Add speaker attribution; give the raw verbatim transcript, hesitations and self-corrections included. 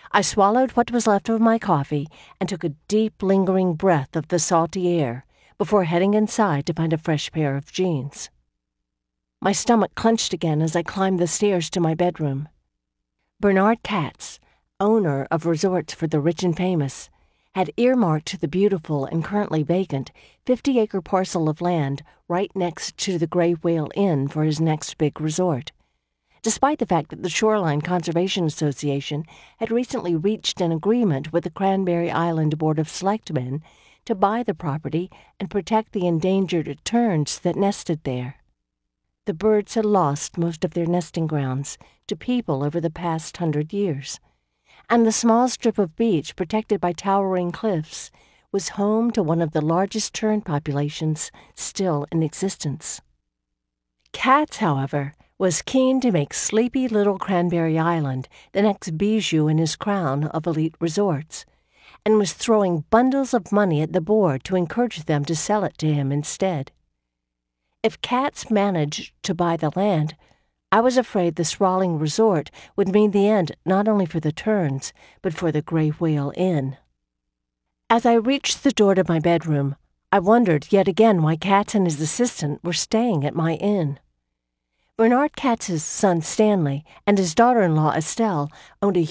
Speaker 1: I swallowed what was left of my coffee and took a deep, lingering breath of the salty air before heading inside to find a fresh pair of jeans. My stomach clenched again as I climbed the stairs to my bedroom. Bernard Katz, owner of Resorts for the Rich and Famous, had earmarked the beautiful and currently vacant fifty-acre parcel of land right next to the Gray Whale Inn for his next big resort, despite the fact that the Shoreline Conservation Association had recently reached an agreement with the Cranberry Island Board of Selectmen to buy the property and protect the endangered terns that nested there. The birds had lost most of their nesting grounds to people over the past hundred years, and the small strip of beach protected by towering cliffs was home to one of the largest tern populations still in existence. Katz, however, was keen to make sleepy little Cranberry Island the next bijou in his crown of elite resorts, and was throwing bundles of money at the board to encourage them to sell it to him instead. If Katz managed to buy the land, I was afraid the sprawling resort would mean the end not only for the terns, but for the Gray Whale Inn. As I reached the door to my bedroom, I wondered yet again why Katz and his assistant were staying at my inn. Bernard Katz's son Stanley and his daughter-in-law Estelle owned a